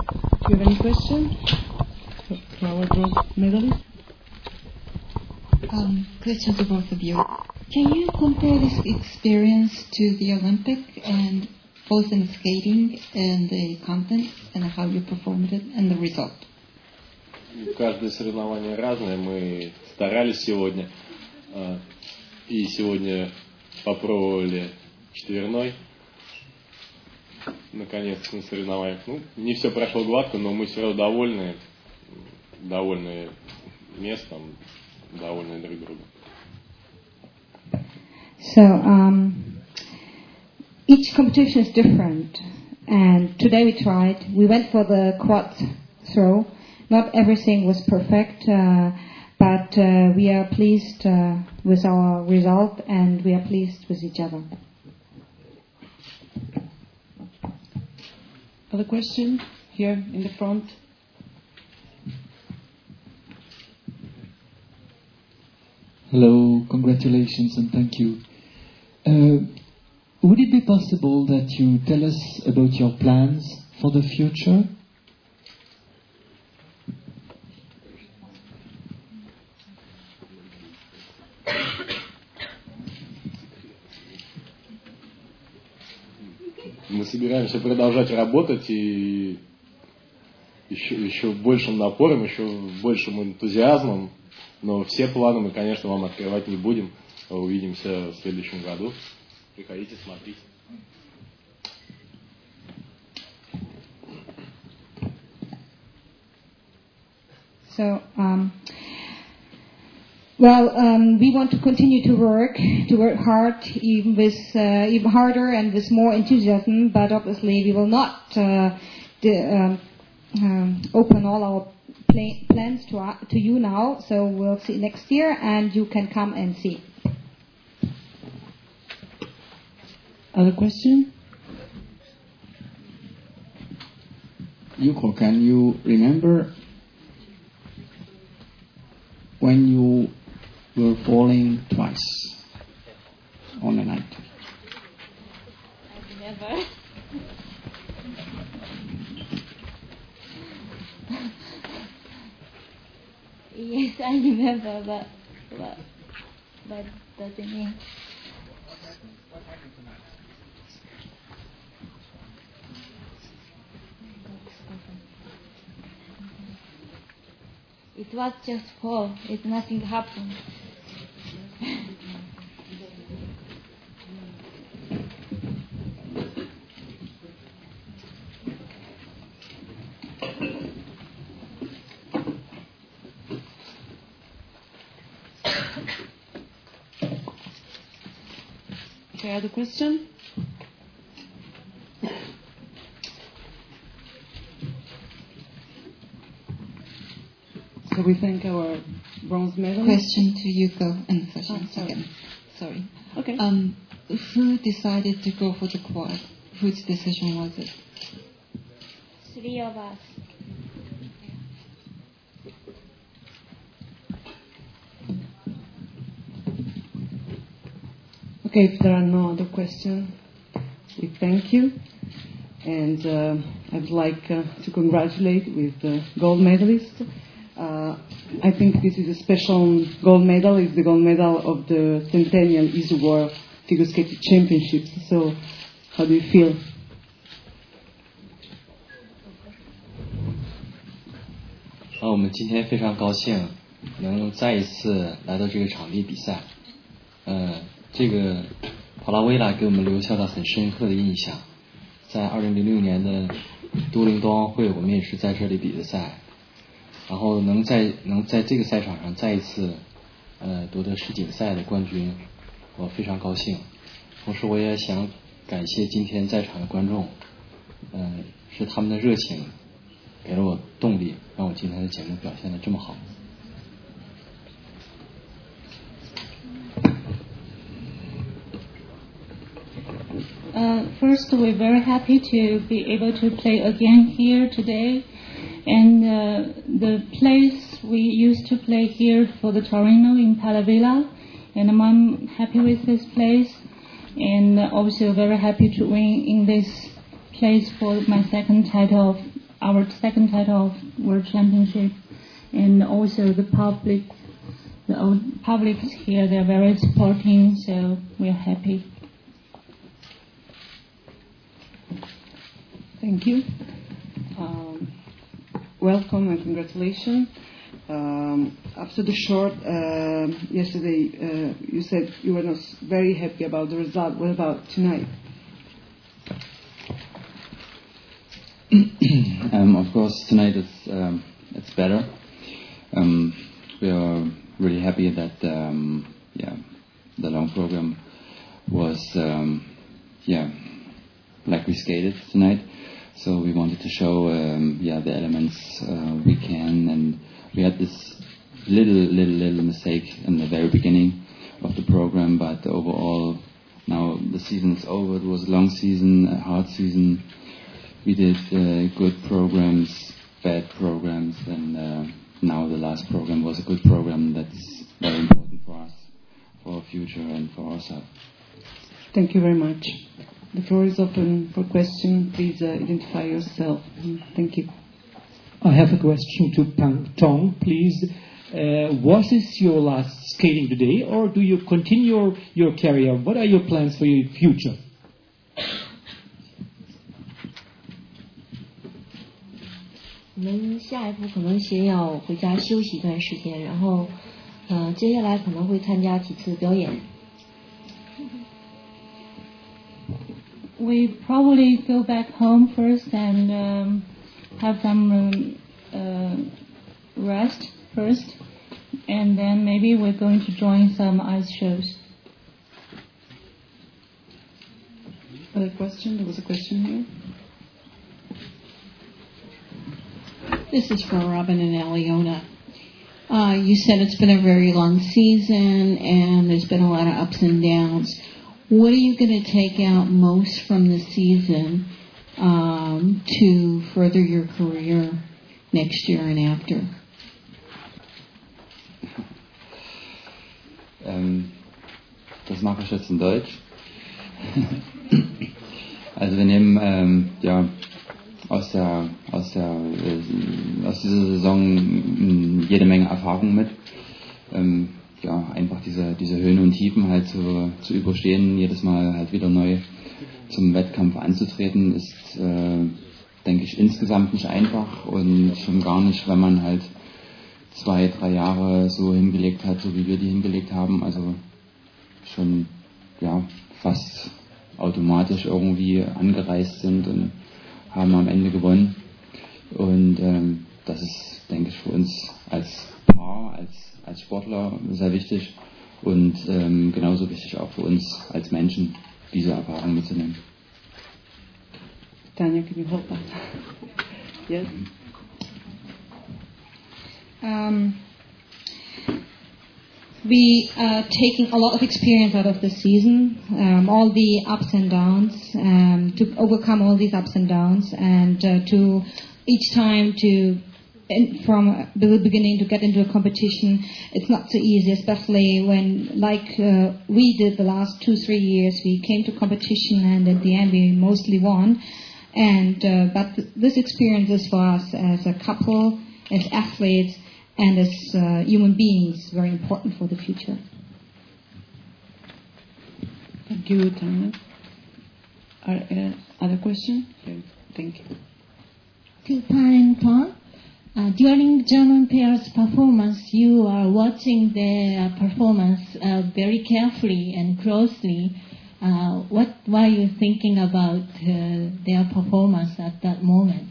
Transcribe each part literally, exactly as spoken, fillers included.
Do you have any question for our gold medalist? Um, question to both of you. Can you compare this experience to the Olympic, and both in skating and the content, and how you performed it, and the result? Каждое соревнование разное. Мы старались сегодня, и сегодня попробовали четверной. Наконец на соревнованиях. Ну, не все прошло гладко, но мы все равно довольны, довольны местом, довольны друг другом. So um, each competition is different, and today we tried. We went for the quad throw. Not everything was perfect, uh, but uh, we are pleased uh, with our result, and we are pleased with each other. Other question here in the front. Hello, congratulations and thank you. Uh, would it be possible that you tell us about your plans for the future? Мы собираемся продолжать работать и еще, еще большим напором, еще большим энтузиазмом, но все планы мы, конечно, вам открывать не будем. Увидимся в следующем году. Приходите, смотрите. So, um, well, um, we want to continue to work, to work hard, even with uh, even harder and with more enthusiasm. But obviously, we will not uh, de- um, um, open all our pla- plans to uh, to you now. So we'll see next year, and you can come and see. Other question? Yuko, can you remember when you were falling twice on a night? I never. Yes, I remember, but but but doesn't mean. What happened tonight? It was just fall. It nothing happened. Okay, other question? So we thank our bronze medal. Question to Yuko and Sasha. Oh, sorry. Again. Sorry. Okay. Um, who decided to go for the quad? Whose decision was it? Three of us. Okay, if there are no other questions, we thank you. And uh, I would like uh, to congratulate with the gold medalist. Uh, I think this is a special gold medal. It's the gold medal of the Centennial East World Figure Skating Championships. So, how do you feel? 啊，我们今天非常高兴能再一次来到这个场地比赛。呃，这个帕拉维拉给我们留下了很深刻的印象。在二零零六年的都灵冬奥会，我们也是在这里比的赛。然后能在能在这个赛场上再一次呃夺得世锦赛的冠军，我非常高兴。同时我也想感谢今天在场的观众，呃是他们的热情给了我动力，让我今天的节目表现得这么好。 Uh, first, we're very happy to be able to play again here today. And uh, the place we used to play here for the Torino in Palavilla, and I'm happy with this place, and also very happy to win in this place for my second title of our second title of World Championship, and also the public, the old public here, they're very supporting, so we're happy. Thank you. Um, welcome and congratulations. Um, after the short, uh, yesterday uh, you said you were not very happy about the result. What about tonight? um, of course, tonight is um, it's better. Um, we are really happy that um, yeah, the long program was um, yeah, like we skated tonight. So we wanted to show um, yeah the elements uh, we can, and we had this little little little mistake in the very beginning of the program, but overall now the season is over. It was a long season, a hard season. We did uh, good programs, bad programs, and uh, now the last program was a good program. That's very important for us, for our future and for ourselves. Thank you very much. The floor is open for question. Please uh, identify yourself. Thank you. I have a question to Pang Tong, please. Uh, was this your last skating today, or do you continue your, your career? What are your plans for your future? 我们下一步可能先要回家休息一段时间，然后，呃，接下来可能会参加几次表演。 We probably go back home first and um, have some um, uh, rest first, and then maybe we're going to join some ice shows. Other question? There was a question here. This is for Robin and Aliona. Uh, you said it's been a very long season and there's been a lot of ups and downs. What are you going to take out most from the season um, to further your career next year and after? Ähm, das mache ich jetzt in Deutsch. Also wir nehmen ähm, ja aus der aus der äh, aus dieser Saison jede Menge Erfahrung mit. Ähm, ja, einfach diese diese Höhen und Tiefen halt zu, zu überstehen, jedes Mal halt wieder neu zum Wettkampf anzutreten, ist, äh, denke ich, insgesamt nicht einfach und schon gar nicht, wenn man halt zwei, drei Jahre so hingelegt hat, so wie wir die hingelegt haben, also schon ja fast automatisch irgendwie angereist sind und haben am Ende gewonnen. Und ähm, das ist, denke ich, für uns als Paar, als, als Sportler sehr wichtig und ähm, genauso wichtig auch für uns als Menschen, diese Erfahrung mitzunehmen. Tanya, can you help us? Yes? Um, we are taking a lot of experience out of the season, um, all the ups and downs, um, to overcome all these ups and downs, and uh, to each time to, in, from the beginning to get into a competition, it's not so easy, especially when, like uh, we did the last two, three years, we came to competition and at the end we mostly won. And uh, but th- this experience is for us as a couple, as athletes, and as uh, human beings, very important for the future. Thank you, Tanya. Are, uh, other questions? Thank you. To Pang Tong, uh, during German pairs performance, you are watching their performance uh, very carefully and closely. Uh, what were you thinking about uh, their performance at that moment?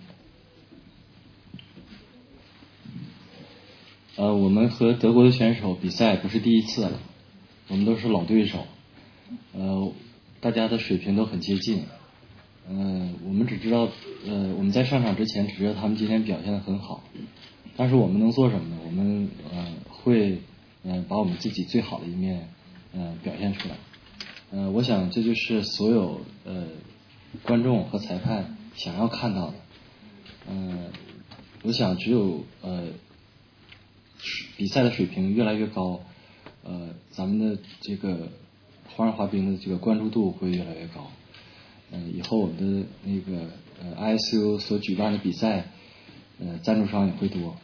呃，我们和德国的选手比赛不是第一次了，我们都是老对手，呃，大家的水平都很接近，呃，我们只知道，呃，我们在上场之前只知道他们今天表现得很好，但是我们能做什么呢？我们呃会呃把我们自己最好的一面呃表现出来。呃，我想这就是所有呃观众和裁判想要看到的。呃，我想只有呃比赛的水平越来越高，呃，咱们的这个花样滑冰的这个关注度会越来越高。呃，以后我们的那个呃 I S U 所举办的比赛呃，赞助商也会多。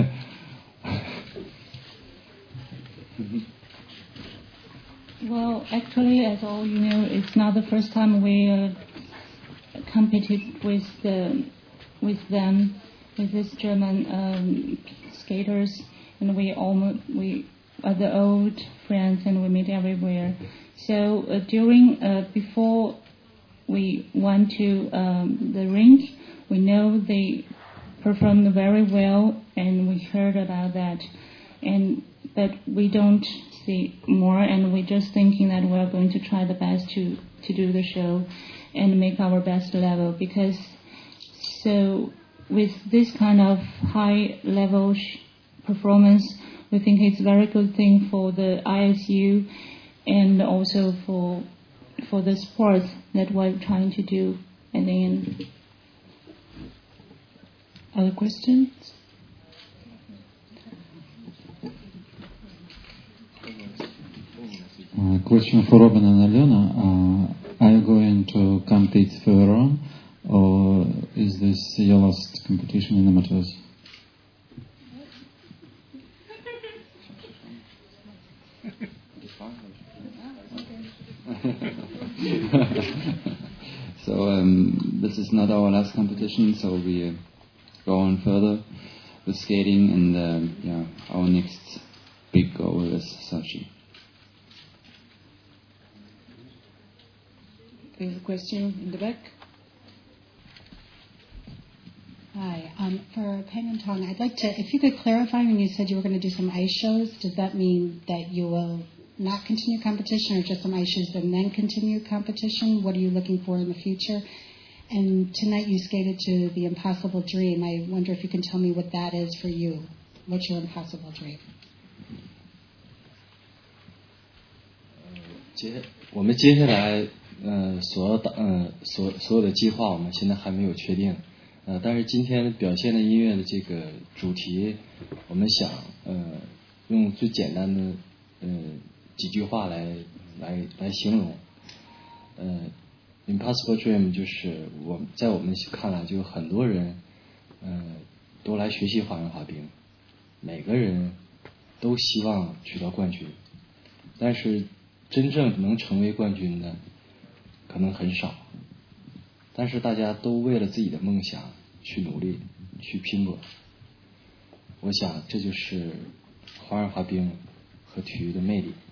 Well, actually, as all you know, it's not the first time we uh, competed with the, with them, with these German um, skaters, and we almost we are the old friends, and we meet everywhere. So uh, during uh, before we went to um, the rink, we know they performed very well, and we heard about that, and but we don't see more, and we're just thinking that we're going to try the best to, to do the show and make our best level, because so with this kind of high level sh- performance, we think it's a very good thing for the I S U and also for for the sports that we're trying to do at the end. Other questions? Uh, question for Robin and Aliona. Uh, are you going to compete further on, or is this your last competition in amateurs? So um, this is not our last competition, so we uh, go on further with skating, and um, yeah, our next big goal is Sochi. There's a question in the back. Hi. Um, for Peng and Tong, I'd like to, if you could clarify, when you said you were going to do some ice shows, does that mean that you will not continue competition, or just some ice shows and then continue competition? What are you looking for in the future? And tonight you skated to the Impossible Dream. I wonder if you can tell me what that is for you. What's your impossible dream? 接我们接下来呃所要打呃所所有的计划，我们现在还没有确定。呃，但是今天表现的音乐的这个主题，我们想呃用最简单的呃几句话来来来形容。呃 ，Impossible Dream 就是我在我们看来，就有很多人呃都来学习花样滑冰，每个人都希望取得冠军，但是真正能成为冠军的可能很少，但是大家都为了自己的梦想去努力去拼搏。我想这就是花样滑冰和体育的魅力。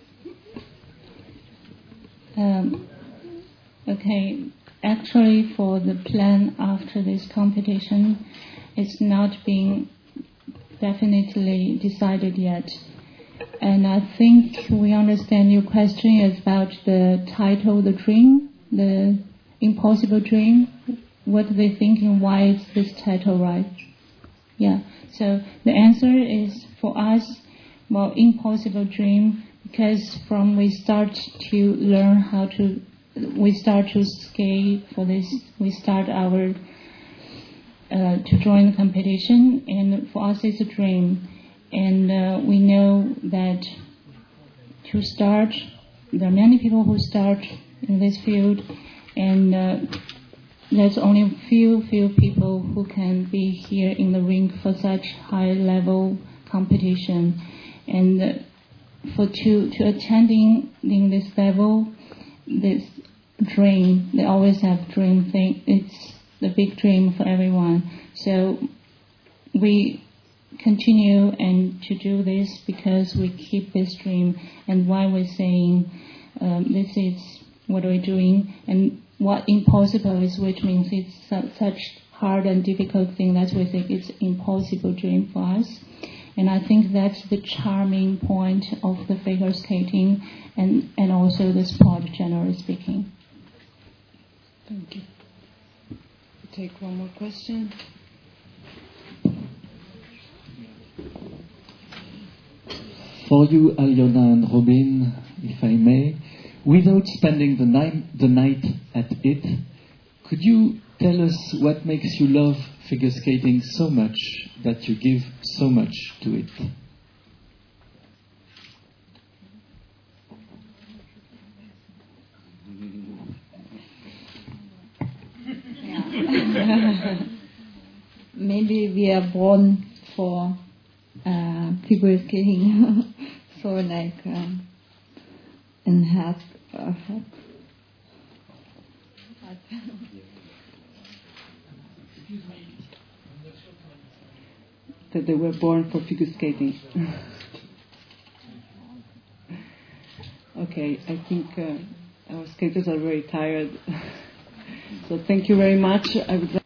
Um, okay, actually for the plan after this competition, it's not being definitely decided yet. And I think we understand your question is about the title, the dream, the impossible dream. What are they thinking? Why is this title right? Yeah. So the answer is for us, well, impossible dream, because from we start to learn how to, we start to skate for this, we start our, uh, to join the competition, and for us it's a dream. And uh, we know that to start, there are many people who start in this field, and uh, there's only few, few people who can be here in the rink for such high level competition. And uh, for to, to attending in this level, this dream, they always have dream thing. It's the big dream for everyone. So we continue and to do this because we keep this dream, and why we're saying um, this is what we're doing, and what impossible is, which means it's su- such hard and difficult thing that we think it's impossible dream for us. And I think that's the charming point of the figure skating and, and also the sport generally speaking. Thank you. We'll take one more question. For you, Aliona and Robin, if I may, without spending the night, the night at it, could you tell us what makes you love figure skating so much that you give so much to it? maybe we are born for uh, figure skating, so like um, and have. Uh, have that they were born for figure skating. Okay, I think uh, our skaters are very tired. So thank you very much. I would like